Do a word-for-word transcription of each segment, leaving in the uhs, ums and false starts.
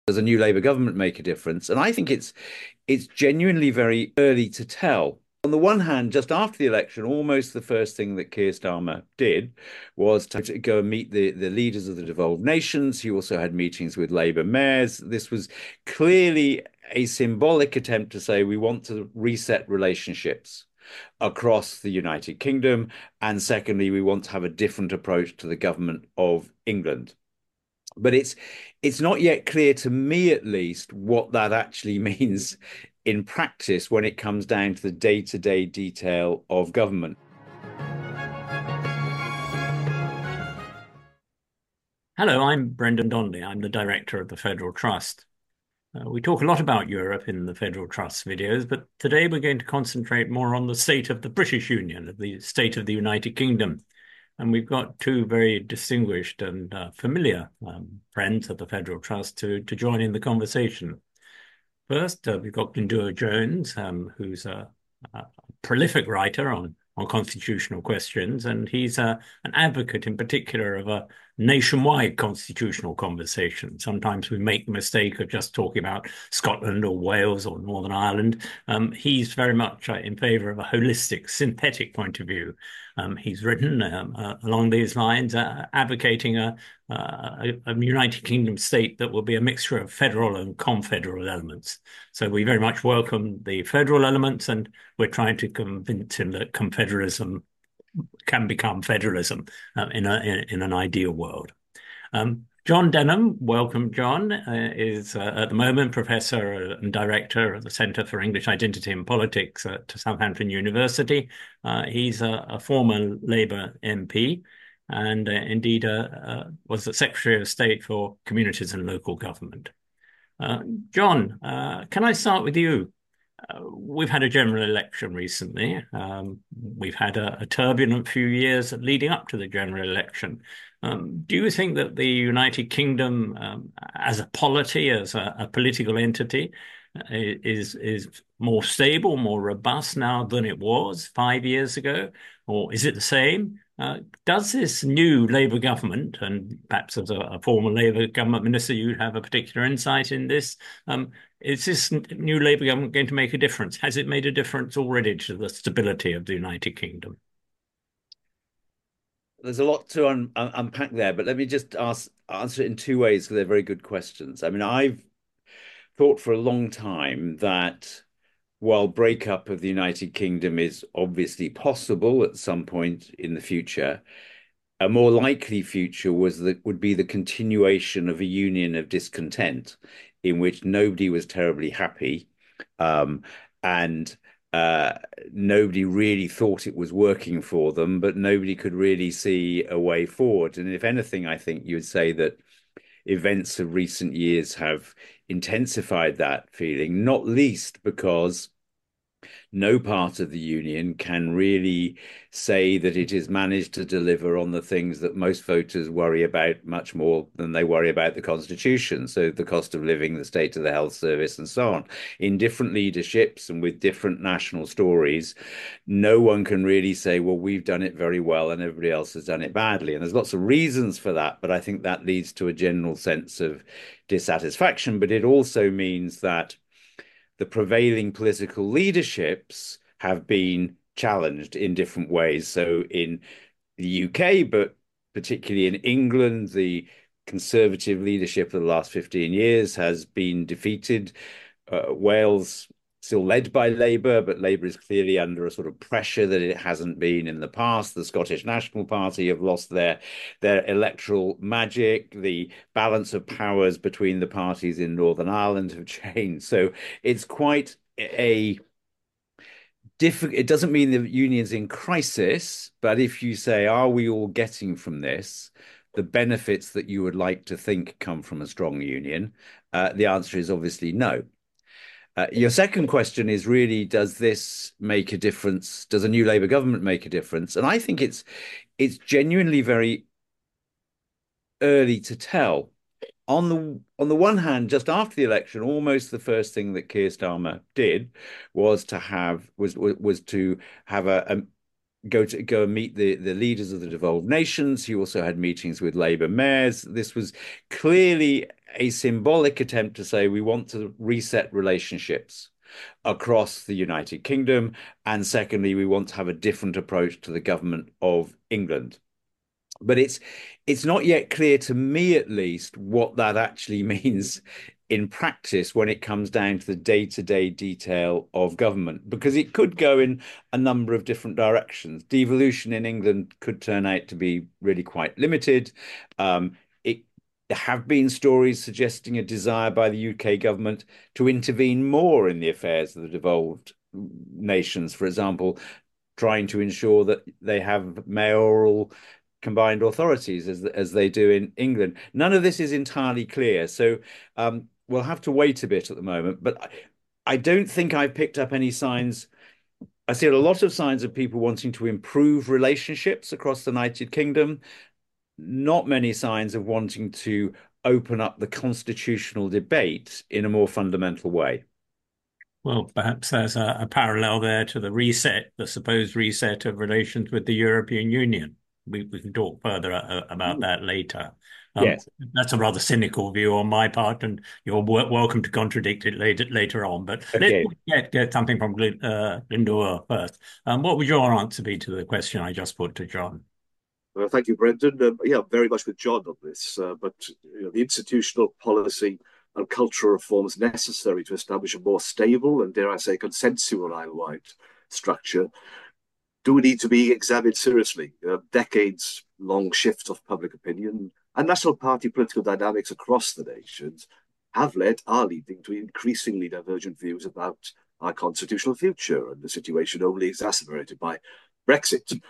Does a new Labour government make a difference? And I think it's it's genuinely very early to tell. On the one hand, just after the election, almost the first thing that Keir Starmer did was to go and meet the, the leaders of the devolved nations. He also had meetings with Labour mayors. This was clearly a symbolic attempt to say we want to reset relationships across the United Kingdom. And secondly, we want to have a different approach to the government of England. But it's it's not yet clear to me, at least, what that actually means in practice when it comes down to the day-to-day detail of government. Hello, I'm Brendan Donnelly. I'm the director of the Federal Trust. Uh, we talk a lot about Europe in the Federal Trust videos, but today we're going to concentrate more on the state of the British Union, of the state of the United Kingdom. And we've got two very distinguished and uh, familiar um, friends of the Federal Trust to, to join in the conversation. First, uh, we've got Glyndŵr Jones, um, who's a, a prolific writer on, on constitutional questions, and he's uh, an advocate in particular of a nationwide constitutional conversation. Sometimes we make the mistake of just talking about Scotland or Wales or Northern Ireland. Um, he's very much uh, in favour of a holistic, synthetic point of view. Um, he's written um, uh, along these lines, uh, advocating a, uh, a, a United Kingdom state that will be a mixture of federal and confederal elements. So we very much welcome the federal elements, and we're trying to convince him that confederalism can become federalism uh, in, a, in, in an ideal world. Um, John Denham, welcome, John, uh, is uh, at the moment Professor and Director of the Centre for English Identity and Politics at Southampton University. Uh, he's a, a former Labour M P and uh, indeed uh, uh, was the Secretary of State for Communities and Local Government. Uh, John, uh, can I start with you? Uh, we've had a general election recently. Um, we've had a, a turbulent few years leading up to the general election. Um, do you think that the United Kingdom, um, as a polity, as a, a political entity, uh, is is more stable, more robust now than it was five years ago, or is it the same? Uh, does this new Labour government, and perhaps as a, a former Labour government minister, you have a particular insight in this, um, is this new Labour government going to make a difference? Has it made a difference already to the stability of the United Kingdom? There's a lot to un un unpack there, but let me just ask answer it in two ways because they're very good questions. I mean, I've thought for a long time that while breakup of the United Kingdom is obviously possible at some point in the future, a more likely future was that would be the continuation of a union of discontent in which nobody was terribly happy, um, and uh, nobody really thought it was working for them, but nobody could really see a way forward. And if anything, I think you would say that events of recent years have intensified that feeling, not least because no part of the union can really say that it has managed to deliver on the things that most voters worry about much more than they worry about the constitution. So the cost of living, the state of the health service, and so on. In different leaderships and with different national stories, no one can really say, well, we've done it very well and everybody else has done it badly. And there's lots of reasons for that, but I think that leads to a general sense of dissatisfaction. But it also means that the prevailing political leaderships have been challenged in different ways. So in the U K, but particularly in England, the Conservative leadership of the last fifteen years has been defeated. Uh, Wales still led by Labour, but Labour is clearly under a sort of pressure that it hasn't been in the past. The Scottish National Party have lost their their electoral magic. The balance of powers between the parties in Northern Ireland have changed. So it's quite a difficult. It doesn't mean the union's in crisis, but if you say, are we all getting from this the benefits that you would like to think come from a strong union? Uh, the answer is obviously no. Uh, your second question is really, does this make a difference? Does a new Labour government make a difference? And I think it's it's genuinely very early to tell. On the on the one hand, just after the election, almost the first thing that Keir Starmer did was to have was was to have a, a go to go and meet the, the leaders of the devolved nations. He also had meetings with Labour mayors. This was clearly a symbolic attempt to say we want to reset relationships across the United Kingdom. And secondly, we want to have a different approach to the government of England. But it's it's not yet clear to me, at least, what that actually means in practice when it comes down to the day-to-day detail of government, because it could go in a number of different directions. Devolution in England could turn out to be really quite limited. Um, it There have been stories suggesting a desire by the U K government to intervene more in the affairs of the devolved nations, for example, trying to ensure that they have mayoral combined authorities as as they do in England. None of this is entirely clear, so um, we'll have to wait a bit at the moment. But I, I don't think I've picked up any signs. I see a lot of signs of people wanting to improve relationships across the United Kingdom. Not many signs of wanting to open up the constitutional debate in a more fundamental way. Well, perhaps there's a, a parallel there to the reset, the supposed reset of relations with the European Union. We, we can talk further uh, about that later. Um, Yes. that's a rather cynical view on my part, and you're w welcome to contradict it later later on. But let's Okay. get, get something from Glyn- uh, Glyndŵr first. Um, what would your answer be to the question I just put to John? Uh, thank you, Brendan. Um, yeah, very much with John on this. Uh, but you know, the institutional policy and cultural reforms necessary to establish a more stable and, dare I say, consensual Isle-wide structure do need to be examined seriously. Uh, decades-long shifts of public opinion and national party political dynamics across the nations have led, are leading to increasingly divergent views about our constitutional future, and the situation only exacerbated by Brexit.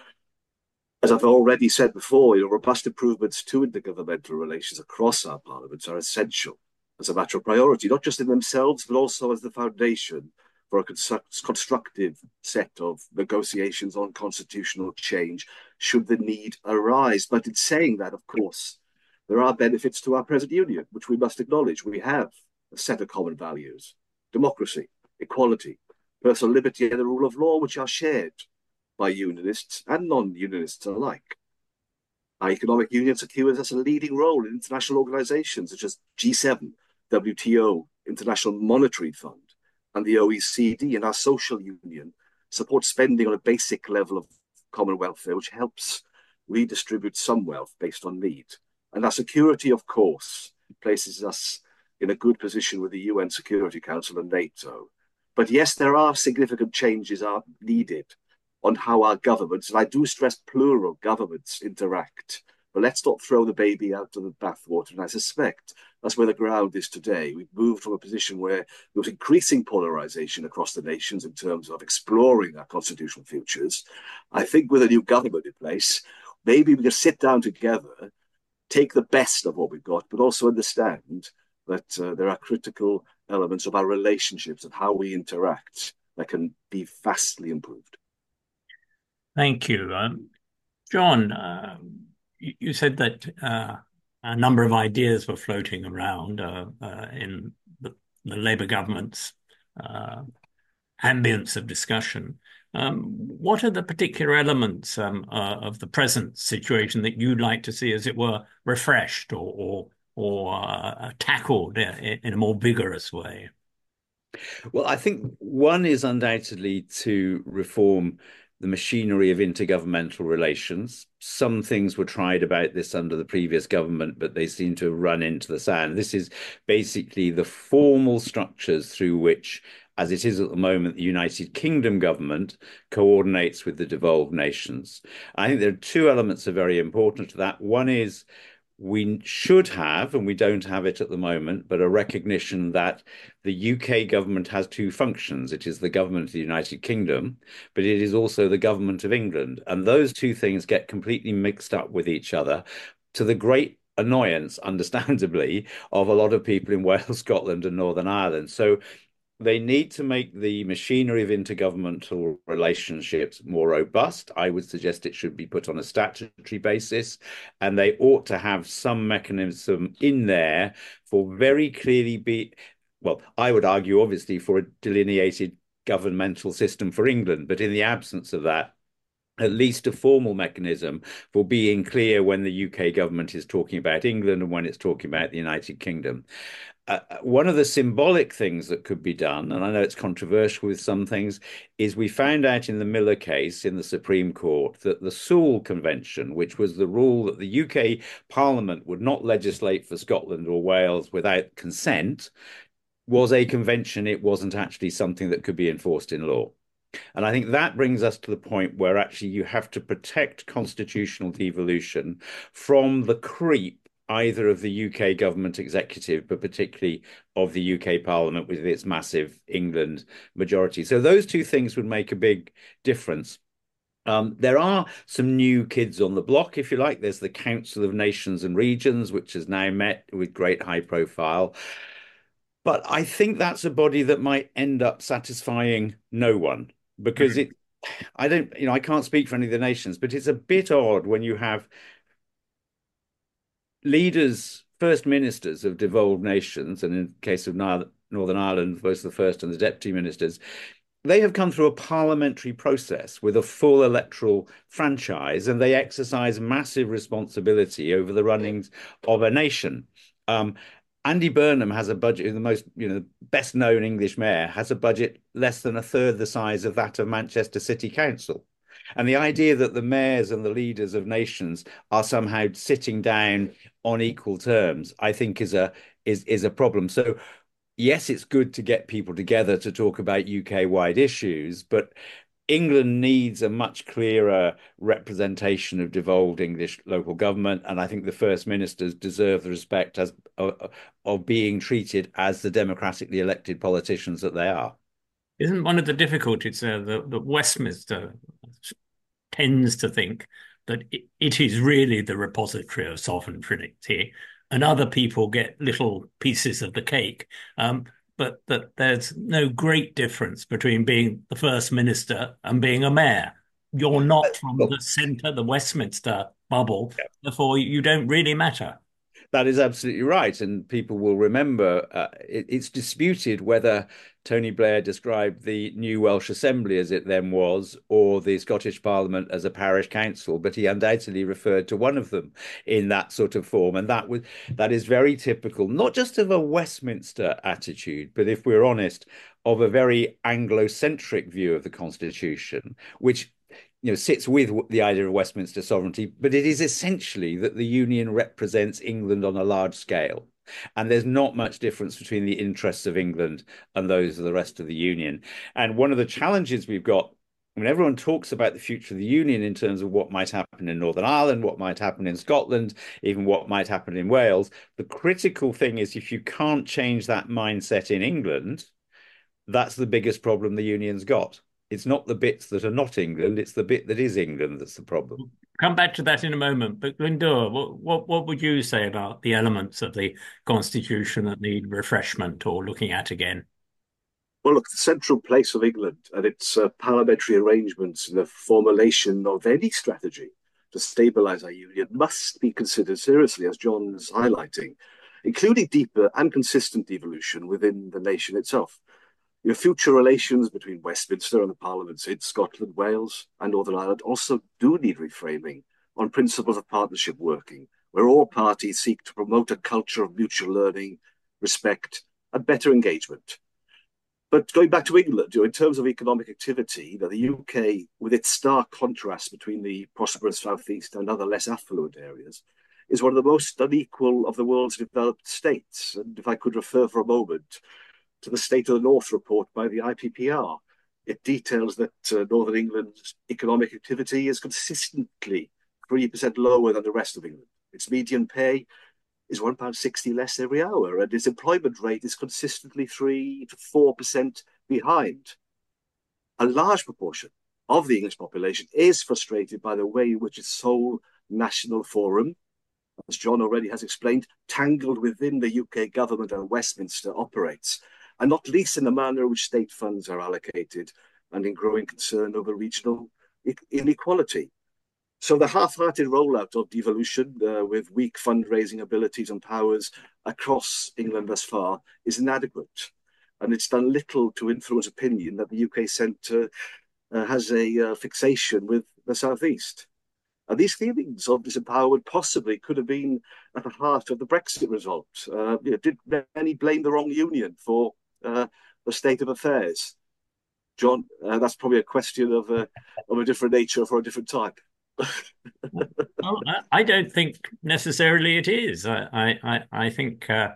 As I've already said before, you know, robust improvements to intergovernmental relations across our parliaments are essential as a matter of priority, not just in themselves, but also as the foundation for a constructive set of negotiations on constitutional change should the need arise. But in saying that, of course, there are benefits to our present union, which we must acknowledge. We have a set of common values: democracy, equality, personal liberty, and the rule of law, which are shared by unionists and non-unionists alike. Our economic union secures us a leading role in international organizations such as G seven, W T O, International Monetary Fund, and the O E C D. And our social union supports spending on a basic level of common welfare, which helps redistribute some wealth based on need. And our security, of course, places us in a good position with the U N Security Council and NATO. But yes, there are significant changes are needed on how our governments, and I do stress plural, governments interact. But let's not throw the baby out of the bathwater. And I suspect that's where the ground is today. We've moved from a position where there was increasing polarization across the nations in terms of exploring our constitutional futures. I think with a new government in place, maybe we can sit down together, take the best of what we've got, but also understand that uh, there are critical elements of our relationships and how we interact that can be vastly improved. Thank you. Um, John, uh, you, you said that uh, a number of ideas were floating around uh, uh, in the, the Labour government's uh, ambience of discussion. Um, what are the particular elements um, uh, of the present situation that you'd like to see, as it were, refreshed or or, or uh, tackled in, in a more vigorous way? Well, I think one is undoubtedly to reform the machinery of intergovernmental relations. Some things were tried about this under the previous government, but they seem to have run into the sand. This is basically the formal structures through which, as it is at the moment, the United Kingdom government coordinates with the devolved nations. I think there are two elements that are very important to that. One is we should have, and we don't have it at the moment, but a recognition that the U K government has two functions. It is the government of the United Kingdom, but it is also the government of England. And those two things get completely mixed up with each other to the great annoyance, understandably, of a lot of people in Wales, Scotland, and Northern Ireland. So they need to make the machinery of intergovernmental relationships more robust. I would suggest it should be put on a statutory basis, and they ought to have some mechanism in there for very clearly be, well, I would argue, obviously, for a delineated governmental system for England. But in the absence of that, at least a formal mechanism for being clear when the U K government is talking about England and when it's talking about the United Kingdom. Uh, one of the symbolic things that could be done, and I know it's controversial with some things, is we found out in the Miller case in the Supreme Court that the Sewell Convention, which was the rule that the U K Parliament would not legislate for Scotland or Wales without consent, was a convention. It wasn't actually something that could be enforced in law. And I think that brings us to the point where actually you have to protect constitutional devolution from the creep either of the U K government executive, but particularly of the U K Parliament with its massive England majority. So those two things would make a big difference. Um, there are some new kids on the block, if you like. There's the Council of Nations and Regions, which has now met with great high profile. But I think that's a body that might end up satisfying no one because it, I don't, you know, I can't speak for any of the nations, but it's a bit odd when you have leaders, first ministers of devolved nations, and in the case of Northern Ireland, both the first and the deputy ministers, they have come through a parliamentary process with a full electoral franchise, and they exercise massive responsibility over the runnings of a nation. Um, Andy Burnham has a budget, the most, you know, best known English mayor, has a budget less than a third the size of that of Manchester City Council. And the idea that the mayors and the leaders of nations are somehow sitting down on equal terms, I think is a is is a problem. So yes, it's good to get people together to talk about U K-wide issues, but England needs a much clearer representation of devolved English local government, and I think the first ministers deserve the respect as of, of being treated as the democratically elected politicians that they are. Isn't one of the difficulties uh, that, that Westminster tends to think that it, it is really the repository of sovereignty, and other people get little pieces of the cake. Um, but that there's no great difference between being the First Minister and being a mayor. You're not from the centre, the Westminster bubble, yeah. Therefore you don't really matter. That is absolutely right. And people will remember uh, it, it's disputed whether Tony Blair described the new Welsh Assembly as it then was, or the Scottish Parliament as a parish council, but he undoubtedly referred to one of them in that sort of form. And that was that is very typical, not just of a Westminster attitude, but if we're honest, of a very Anglo-centric view of the Constitution, which you know, sits with the idea of Westminster sovereignty, but it is essentially that the Union represents England on a large scale. And there's not much difference between the interests of England and those of the rest of the Union. And one of the challenges we've got, when everyone talks about the future of the Union in terms of what might happen in Northern Ireland, what might happen in Scotland, even what might happen in Wales, the critical thing is if you can't change that mindset in England, that's the biggest problem the Union's got. It's not the bits that are not England, it's the bit that is England that's the problem. Come back to that in a moment. But Glyndŵr, what, what, what would you say about the elements of the Constitution that need refreshment or looking at again? Well, look, the central place of England and its uh, parliamentary arrangements in the formulation of any strategy to stabilise our union must be considered seriously, as John's highlighting, including deeper and consistent devolution within the nation itself. Your future relations between Westminster and the parliaments in Scotland, Wales and Northern Ireland also do need reframing on principles of partnership working, where all parties seek to promote a culture of mutual learning, respect and better engagement. But going back to England, you know, in terms of economic activity, you know, the U K, with its stark contrast between the prosperous southeast and other less affluent areas, is one of the most unequal of the world's developed states. And if I could refer for a moment to the State of the North report by the I P P R. It details that uh, Northern England's economic activity is consistently three percent lower than the rest of England. Its median pay is one pound sixty less every hour, and its employment rate is consistently three to four percent behind. A large proportion of the English population is frustrated by the way in which its sole national forum, as John already has explained, tangled within the U K government and Westminster operates, and not least in the manner in which state funds are allocated and in growing concern over regional inequality. So the half-hearted rollout of devolution uh, with weak fundraising abilities and powers across England thus far is inadequate. And it's done little to influence opinion that the U K centre uh, has a uh, fixation with the southeast. And these feelings of disempowerment possibly could have been at the heart of the Brexit result. Uh, you know, did many blame the wrong union for uh, the state of affairs? John, uh, that's probably a question of a, of a different nature for a different time. Well, I don't think necessarily it is. I I I think uh,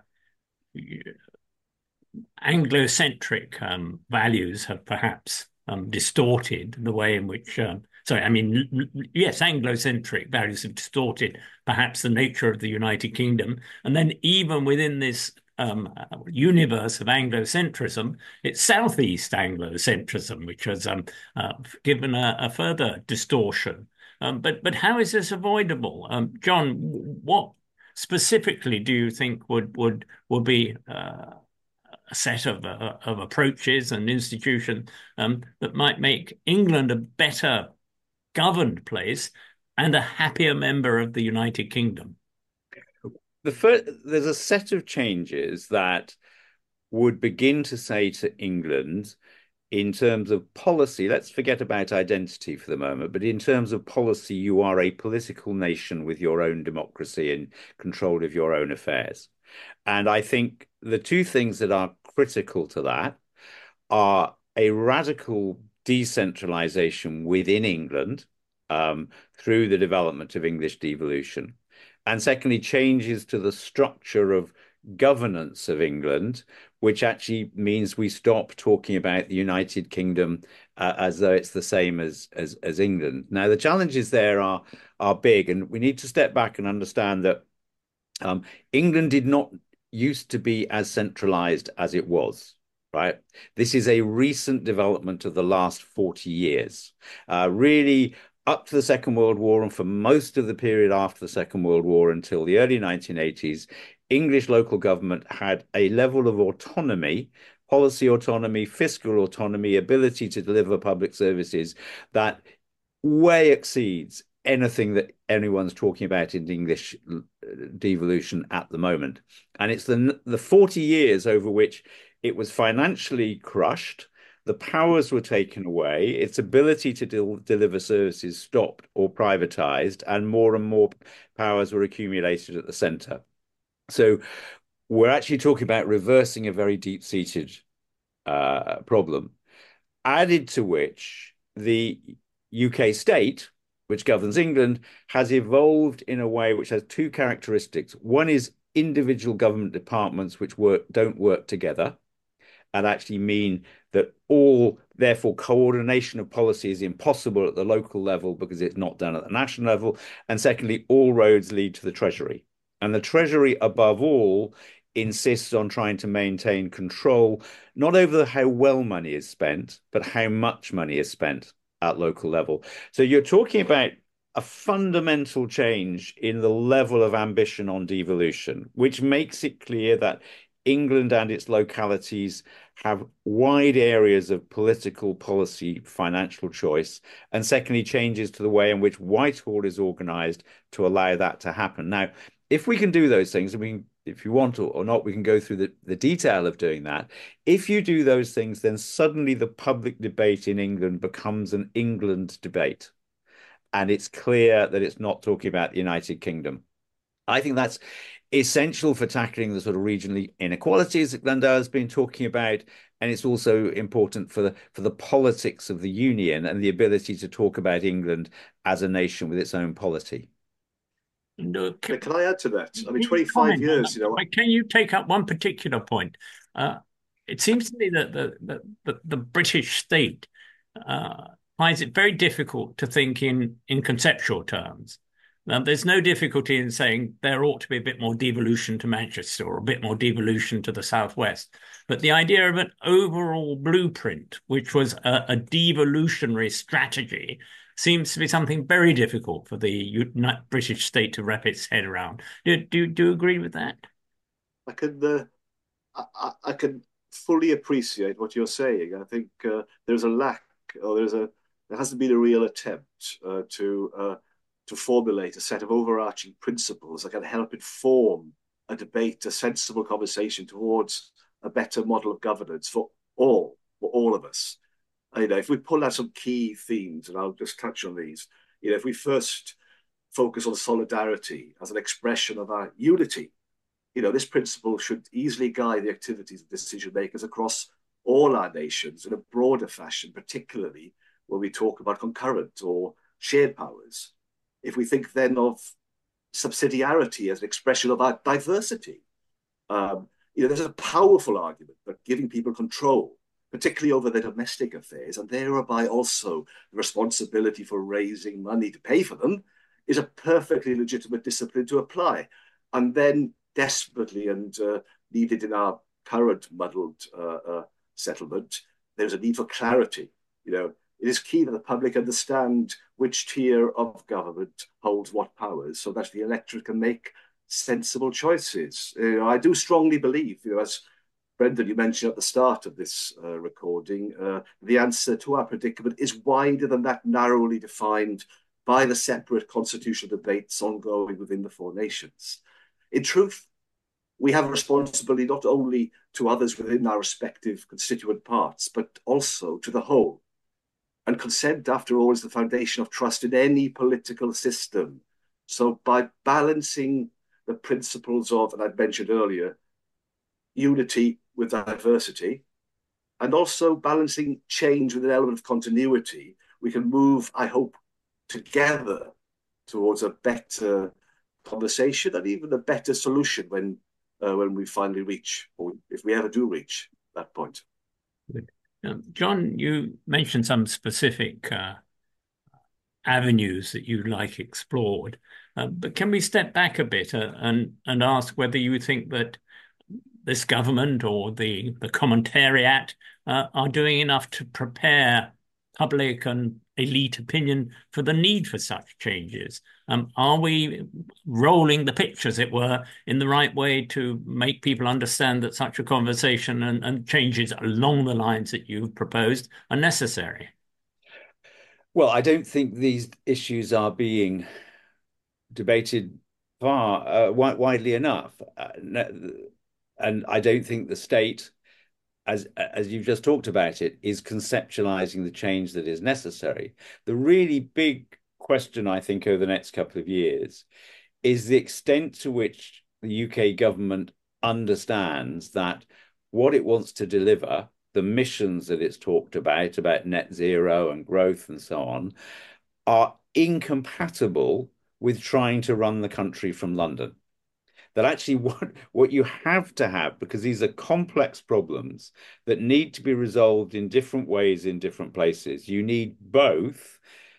Anglo-centric um, values have perhaps um, distorted the way in which. Um, sorry, I mean yes, Anglo-centric values have distorted perhaps the nature of the United Kingdom, and then even within this um, universe of Anglo-centrism, it's Southeast Anglo-centrism, which has um, uh, given a, a further distortion. Um, but but how is this avoidable, um, John? What specifically do you think would would would be uh, a set of uh, of approaches and institutions um, that might make England a better governed place and a happier member of the United Kingdom? The first, there's a set of changes that would begin to say to England, in terms of policy, let's forget about identity for the moment, but in terms of policy, you are a political nation with your own democracy and control of your own affairs. And I think the two things that are critical to that are a radical decentralization within England um, through the development of English devolution. And secondly, changes to the structure of governance of England, which actually means we stop talking about the United Kingdom uh, as though it's the same as, as as England. Now, the challenges there are are big, and we need to step back and understand that um, England did not used to be as centralized as it was. Right. This is a recent development of the last forty years. Uh, really, up to the Second World War and for most of the period after the Second World War until the early nineteen eighties, English local government had a level of autonomy, policy autonomy, fiscal autonomy, ability to deliver public services that way exceeds anything that anyone's talking about in English devolution at the moment. And it's the, the forty years over which it was financially crushed, the powers were taken away, its ability to del deliver services stopped or privatized, and more and more powers were accumulated at the center. So we're actually talking about reversing a very deep-seated uh, problem, added to which the U K state, which governs England, has evolved in a way which has two characteristics. One is individual government departments which work don't work together and actually mean that all, therefore, coordination of policy is impossible at the local level because it's not done at the national level. And secondly, all roads lead to the Treasury. And the Treasury, above all, insists on trying to maintain control, not over how well money is spent, but how much money is spent at local level. So you're talking about a fundamental change in the level of ambition on devolution, which makes it clear that England and its localities have wide areas of political policy, financial choice, and secondly, changes to the way in which Whitehall is organised to allow that to happen. Now, if we can do those things, and we can, if you want to or not, we can go through the, the detail of doing that. If you do those things, then suddenly the public debate in England becomes an England debate. And it's clear that it's not talking about the United Kingdom. I think that's essential for tackling the sort of regional inequalities that Glendower has been talking about. And it's also important for the for the politics of the union and the ability to talk about England as a nation with its own polity. No, can, can I add to that? I mean, can you twenty-five years, you know. Can you take up one particular point? Uh, it seems to me that the the, the, the British state uh, finds it very difficult to think in in conceptual terms. Now, there's no difficulty in saying there ought to be a bit more devolution to Manchester or a bit more devolution to the southwest. But the idea of an overall blueprint, which was a, a devolutionary strategy, seems to be something very difficult for the British state to wrap its head around. Do do, do you agree with that? I can uh, I, I can fully appreciate what you're saying. I think uh, there's a lack, or there's a there hasn't been a real attempt uh, to uh, to formulate a set of overarching principles that can help inform a debate, a sensible conversation towards a better model of governance for all, for all of us. You know, if we pull out some key themes, and I'll just touch on these, you know, if we first focus on solidarity as an expression of our unity, you know, this principle should easily guide the activities of decision makers across all our nations in a broader fashion, particularly when we talk about concurrent or shared powers. If we think then of subsidiarity as an expression of our diversity, um, you know, there's a powerful argument that giving people control, particularly over their domestic affairs, and thereby also the responsibility for raising money to pay for them, is a perfectly legitimate discipline to apply. And then desperately and uh, needed in our current muddled uh, uh, settlement, there's a need for clarity. You know, it is key that the public understand which tier of government holds what powers, so that the electorate can make sensible choices. You know, I do strongly believe, you know, as Brendan, you mentioned at the start of this uh, recording, uh, the answer to our predicament is wider than that narrowly defined by the separate constitutional debates ongoing within the four nations. In truth, we have a responsibility not only to others within our respective constituent parts, but also to the whole. And consent, after all, is the foundation of trust in any political system. So by balancing the principles of, and I mentioned earlier, unity with diversity, and also balancing change with an element of continuity, we can move, I hope, together towards a better conversation and even a better solution when uh, when we finally reach, or if we ever do reach that point. Good. Um, John, you mentioned some specific uh, avenues that you'd like explored, uh, but can we step back a bit uh, and and ask whether you think that this government or the the commentariat uh, are doing enough to prepare public and elite opinion for the need for such changes? Um, are we rolling the pitch, as it were, in the right way to make people understand that such a conversation and, and changes along the lines that you've proposed are necessary? Well, I don't think these issues are being debated far uh, widely enough, uh, and I don't think the state, as as you've just talked about it, is conceptualizing the change that is necessary. The really big question, I think, over the next couple of years is the extent to which the U K government understands that what it wants to deliver, the missions that it's talked about, about net zero and growth and so on, are incompatible with trying to run the country from London. That actually what, what you have to have, because these are complex problems that need to be resolved in different ways in different places, you need both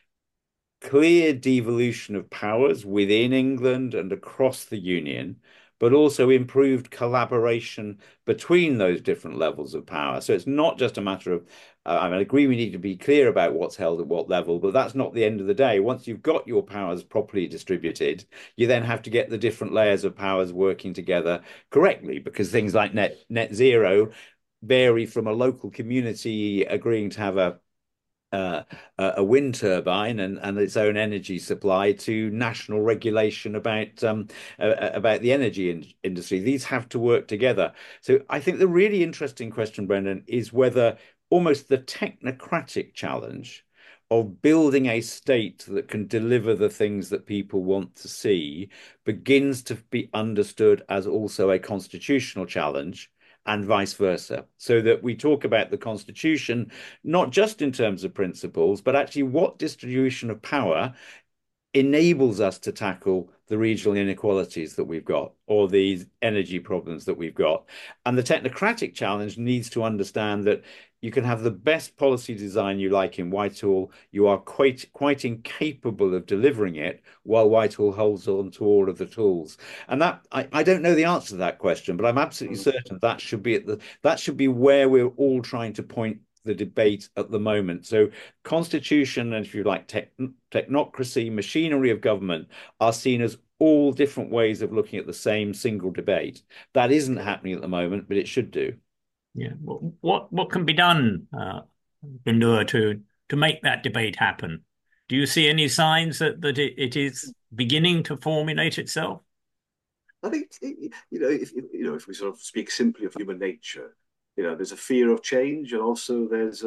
clear devolution of powers within England and across the Union, but also improved collaboration between those different levels of power. So it's not just a matter of, uh, I mean, I agree we need to be clear about what's held at what level, but that's not the end of the day. Once you've got your powers properly distributed, you then have to get the different layers of powers working together correctly, because things like net net zero vary from a local community agreeing to have a uh, a wind turbine and, and its own energy supply to national regulation about um, uh, about the energy in industry. These have to work together. So I think the really interesting question, Brendan, is whether almost the technocratic challenge of building a state that can deliver the things that people want to see begins to be understood as also a constitutional challenge, and vice versa, so that we talk about the Constitution, not just in terms of principles, but actually what distribution of power enables us to tackle the regional inequalities that we've got or these energy problems that we've got. And the technocratic challenge needs to understand that you can have the best policy design you like in Whitehall. You are quite quite incapable of delivering it while Whitehall holds on to all of the tools. And that I, I don't know the answer to that question, but I'm absolutely certain that should be at the that should be where we're all trying to point the debate at the moment. So constitution and, if you like, tech, technocracy, machinery of government are seen as all different ways of looking at the same single debate. That isn't happening at the moment, but it should do. Yeah. What what can be done, uh, Gundura, to to make that debate happen? Do you see any signs that that it, it is beginning to formulate itself? I think, you know, if you know, if we sort of speak simply of human nature, you know, there's a fear of change, and also there's a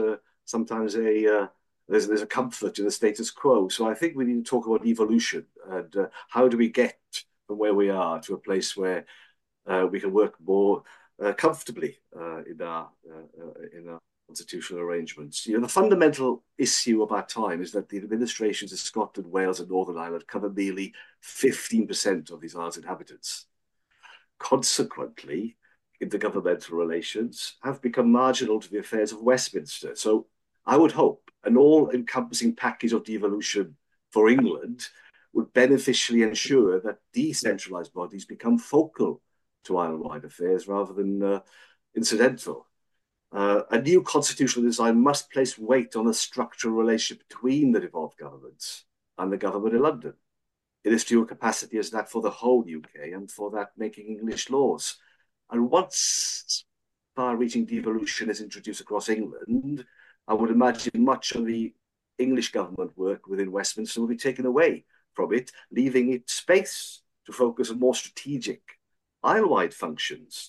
sometimes a uh, there's there's a comfort in the status quo. So I think we need to talk about evolution and uh, how do we get from where we are to a place where uh, we can work more uh, comfortably uh, in our uh, in our constitutional arrangements. You know, the fundamental issue of our time is that the administrations of Scotland, Wales, and Northern Ireland cover nearly fifteen percent of these islands' inhabitants. Consequently, intergovernmental relations have become marginal to the affairs of Westminster. So I would hope an all-encompassing package of devolution for England would beneficially ensure that decentralised bodies become focal to island-wide affairs rather than uh, incidental. Uh, a new constitutional design must place weight on the structural relationship between the devolved governments and the government in London in its dual capacity as that for the whole U K and for that making English laws. And once far-reaching devolution is introduced across England, I would imagine much of the English government work within Westminster will be taken away from it, leaving it space to focus on more strategic isle-wide functions.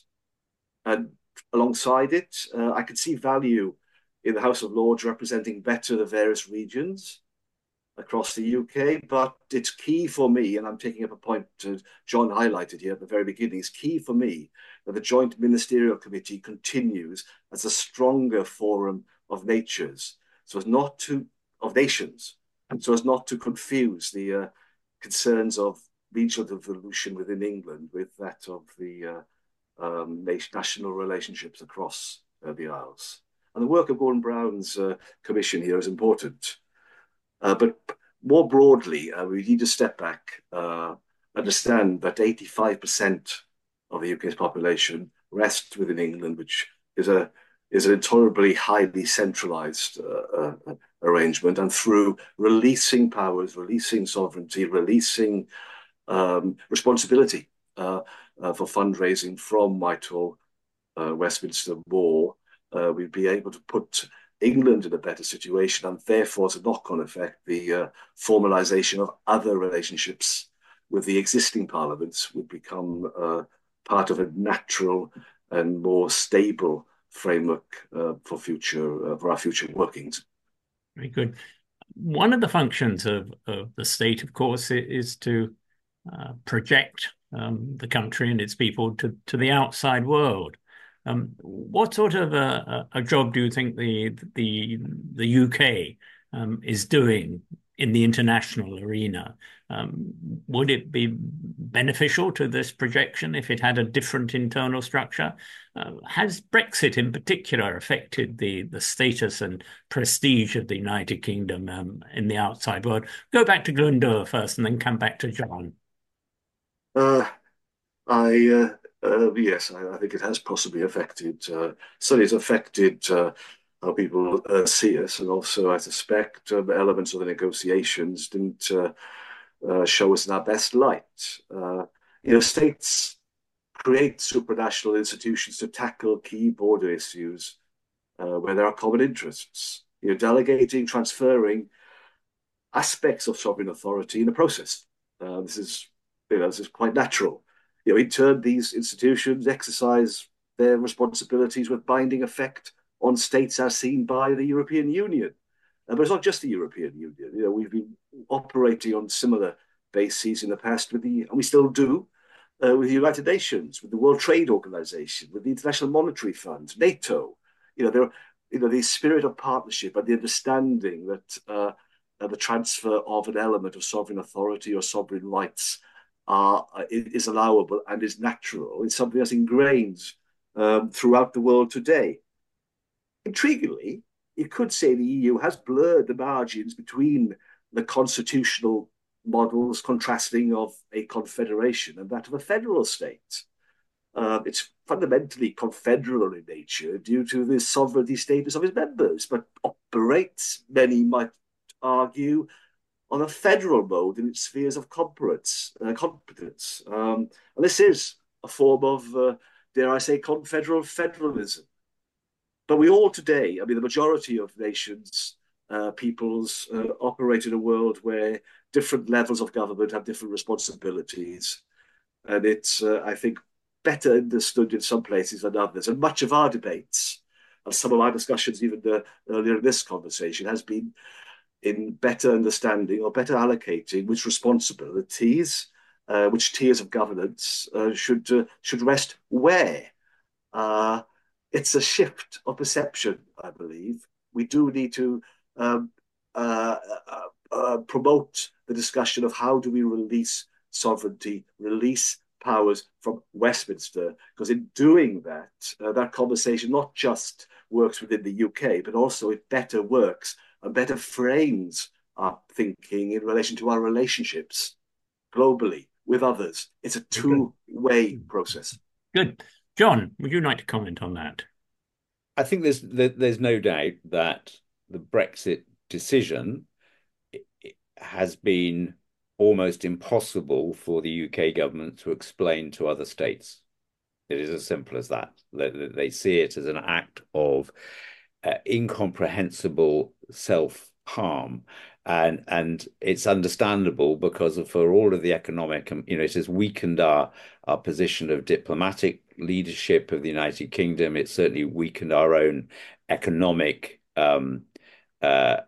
And alongside it, uh, I could see value in the House of Lords representing better the various regions across the U K, but it's key for me, and I'm taking up a point uh, John highlighted here at the very beginning, it's key for me that the Joint Ministerial Committee continues as a stronger forum of natures, so as not to, of nations, so as not to confuse the uh, concerns of regional devolution within England with that of the uh, um, national relationships across uh, the Isles. And the work of Gordon Brown's uh, commission here is important. Uh, but more broadly, uh, we need to step back, uh, understand that eighty-five percent of the U K's population rests within England, which is a is an intolerably highly centralised uh, uh, arrangement. And through releasing powers, releasing sovereignty, releasing um, responsibility uh, uh, for fundraising from Whitehall, uh, Westminster more, uh, we'd be able to put England in a better situation, and therefore, as a knock-on effect, the uh, formalisation of other relationships with the existing parliaments would become uh, part of a natural and more stable framework uh, for future uh, for our future workings. Very good. One of the functions of, of the state, of course, is to uh, project um, the country and its people to, to the outside world. Um, what sort of a, a job do you think the the the U K um, is doing in the international arena? Um, would it be beneficial to this projection if it had a different internal structure? Uh, has Brexit in particular affected the the status and prestige of the United Kingdom um, in the outside world? Go back to Glyndŵr first, and then come back to John. Uh, I. Uh... Uh, yes, I, I think it has possibly affected, uh, certainly it's affected uh, how people uh, see us, and also I suspect um, elements of the negotiations didn't uh, uh, show us in our best light. Uh, you know, states create supranational institutions to tackle key border issues uh, where there are common interests. You know, delegating, transferring aspects of sovereign authority in the process. Uh, this is, you know, this is quite natural. You know, in turn, these institutions exercise their responsibilities with binding effect on states as seen by the European Union. Uh, but it's not just the European Union. You know, we've been operating on similar bases in the past with the, and we still do, uh, with the United Nations, with the World Trade Organization, with the International Monetary Fund, NATO. You know, there are, you know, the spirit of partnership and the understanding that uh, uh, the transfer of an element of sovereign authority or sovereign rights Are, is allowable and is natural. It's something that's ingrained um, throughout the world today. Intriguingly, you could say the E U has blurred the margins between the constitutional models contrasting of a confederation and that of a federal state. Um, it's fundamentally confederal in nature due to the sovereignty status of its members, but operates, many might argue, on a federal mode in its spheres of competence. Uh, competence. Um, and this is a form of, uh, dare I say, confederal federalism. But we all today, I mean, the majority of nations, uh, peoples, uh, operate in a world where different levels of government have different responsibilities. And it's, uh, I think, better understood in some places than others. And much of our debates and some of our discussions even uh, earlier in this conversation has been in better understanding or better allocating which responsibilities, uh, which tiers of governance uh, should uh, should rest where. Uh, it's a shift of perception, I believe. We do need to um, uh, uh, uh, promote the discussion of how do we release sovereignty, release powers from Westminster, because in doing that, uh, that conversation not just works within the U K, but also it better works and better frames our thinking in relation to our relationships globally with others. It's a two-way process. Good. John, would you like to comment on that? I think there's there's no doubt that the Brexit decision has been almost impossible for the U K government to explain to other states. It is as simple as that. They see it as an act of uh, incomprehensible self-harm. And and it's understandable because of, for all of the economic, you know, it has weakened our our position of diplomatic leadership of the United Kingdom. It's certainly weakened our own economic um, uh,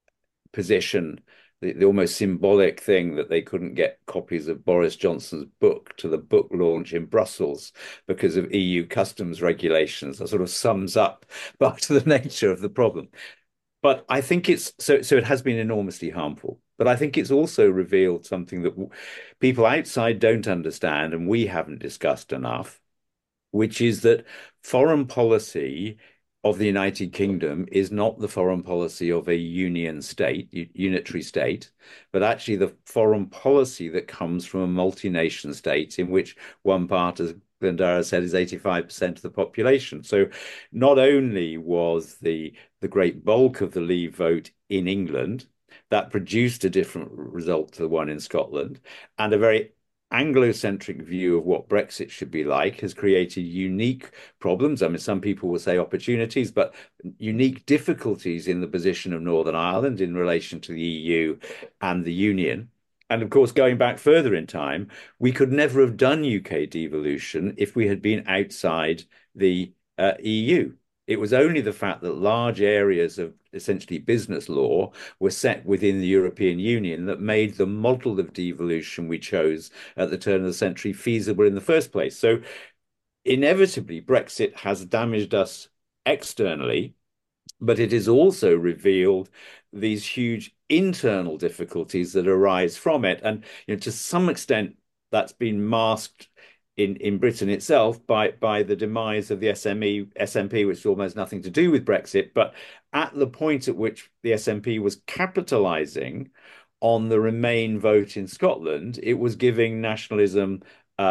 position. The, the almost symbolic thing that they couldn't get copies of Boris Johnson's book to the book launch in Brussels because of E U customs regulations. That sort of sums up part of the nature of the problem. But I think it's so so it has been enormously harmful. But I think it's also revealed something that people outside don't understand and we haven't discussed enough, which is that foreign policy of the United Kingdom is not the foreign policy of a union state, unitary state, but actually the foreign policy that comes from a multi-nation state in which one part, as Glendarra said, is eighty-five percent of the population. So not only was the, the great bulk of the Leave vote in England, that produced a different result to the one in Scotland, and a very Anglo-centric view of what Brexit should be like has created unique problems. I mean, some people will say opportunities, but unique difficulties in the position of Northern Ireland in relation to the E U and the Union. And of course, going back further in time, we could never have done U K devolution if we had been outside the uh, E U. It was only the fact that large areas of essentially business law were set within the European Union that made the model of devolution we chose at the turn of the century feasible in the first place. So inevitably, Brexit has damaged us externally, but it has also revealed these huge internal difficulties that arise from it. And you know, to some extent, that's been masked in, in Britain itself by, by the demise of the S M E, S N P, which has almost nothing to do with Brexit. But at the point at which the S N P was capitalising on the Remain vote in Scotland, it was giving nationalism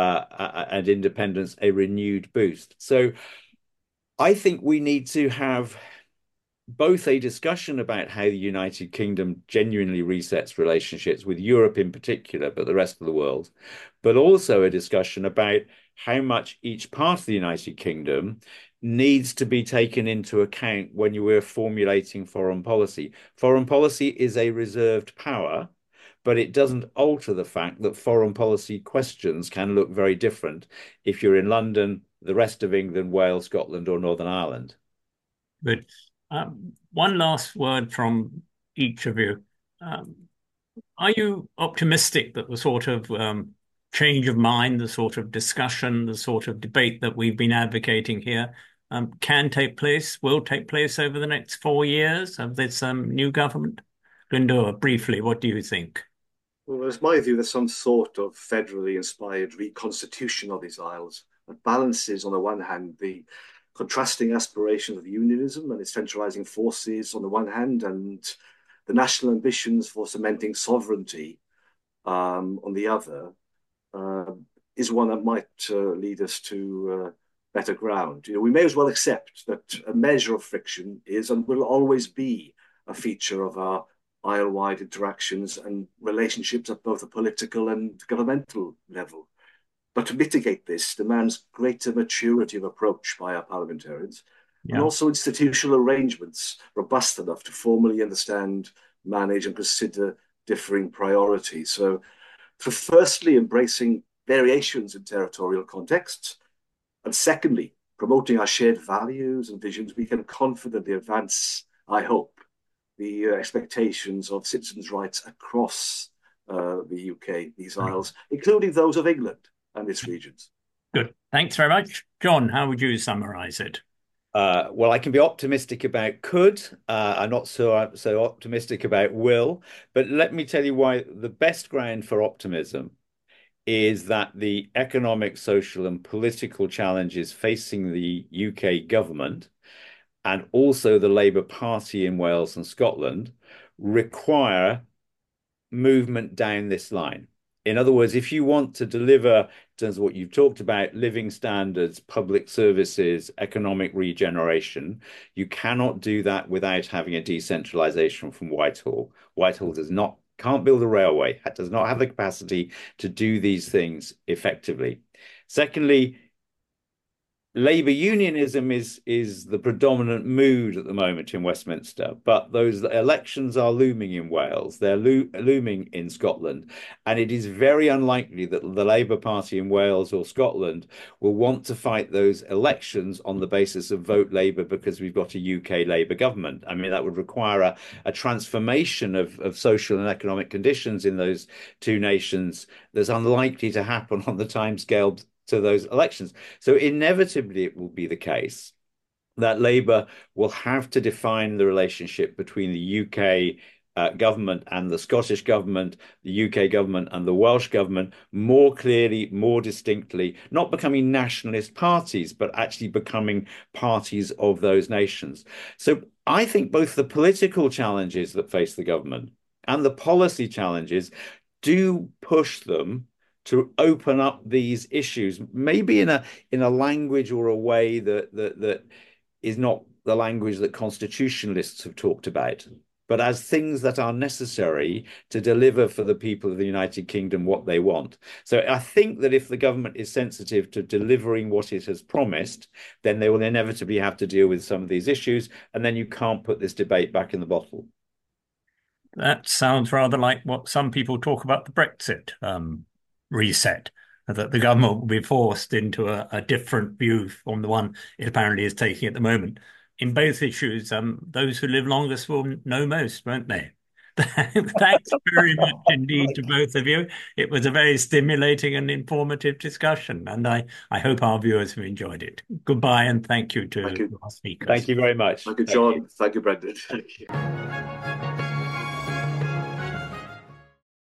uh, and independence a renewed boost. So I think we need to have both a discussion about how the United Kingdom genuinely resets relationships with Europe in particular, but the rest of the world, but also a discussion about how much each part of the United Kingdom needs to be taken into account when you were formulating foreign policy. Foreign policy is a reserved power, but it doesn't alter the fact that foreign policy questions can look very different if you're in London, the rest of England, Wales, Scotland, or Northern Ireland. Good. Um, one last word from each of you. Um, are you optimistic that the sort of um, change of mind, the sort of discussion, the sort of debate that we've been advocating here um, can take place, will take place over the next four years of this um, new government? Glyndŵr, briefly, what do you think? Well, it's my view there's some sort of federally inspired reconstitution of these isles that balances, on the one hand, the contrasting aspirations of unionism and its centralizing forces on the one hand, and the national ambitions for cementing sovereignty um, on the other, uh, is one that might uh, lead us to uh, better ground. You know, we may as well accept that a measure of friction is and will always be a feature of our isle-wide interactions and relationships at both a political and governmental level. But to mitigate this demands greater maturity of approach by our parliamentarians, yeah, and also institutional arrangements robust enough to formally understand, manage, and consider differing priorities. So, through firstly embracing variations in territorial contexts, and secondly, promoting our shared values and visions, we can confidently advance, I hope, the uh, expectations of citizens' rights across uh, the U K, these isles, including those of England and its regions. Good. Thanks very much. John, how would you summarize it? Uh, well, I can be optimistic about could. Uh, I'm not so so optimistic about will. But let me tell you why the best ground for optimism is that the economic, social, and political challenges facing the U K government and also the Labour Party in Wales and Scotland require movement down this line. In other words, if you want to deliver, in terms of what you've talked about, living standards, public services, economic regeneration, you cannot do that without having a decentralization from Whitehall. Whitehall does not, can't build a railway, does not have the capacity to do these things effectively. Secondly, Labour unionism is is the predominant mood at the moment in Westminster, but those elections are looming in Wales, they're lo looming in Scotland, and it is very unlikely that the Labour Party in Wales or Scotland will want to fight those elections on the basis of vote Labour because we've got a U K Labour government. I mean, that would require a, a transformation of, of social and economic conditions in those two nations that's unlikely to happen on the timescale to those elections. So inevitably it will be the case that Labour will have to define the relationship between the U K uh, government and the Scottish government, the U K government and the Welsh government more clearly, more distinctly, not becoming nationalist parties, but actually becoming parties of those nations. So I think both the political challenges that face the government and the policy challenges do push them to open up these issues, maybe in a in a language or a way that that that is not the language that constitutionalists have talked about, but as things that are necessary to deliver for the people of the United Kingdom what they want. So I think that if the government is sensitive to delivering what it has promised, then they will inevitably have to deal with some of these issues, and then you can't put this debate back in the bottle. That sounds rather like what some people talk about the Brexit um, reset, that the government will be forced into a, a different view from the one it apparently is taking at the moment. In both issues, um, those who live longest will know most, won't they? Thanks very much indeed to both of you. It was a very stimulating and informative discussion, and I, I hope our viewers have enjoyed it. Goodbye, and thank you to thank you. our speakers. Thank you very much. Thank you, John. Thank you, thank you Brendan. Thank you.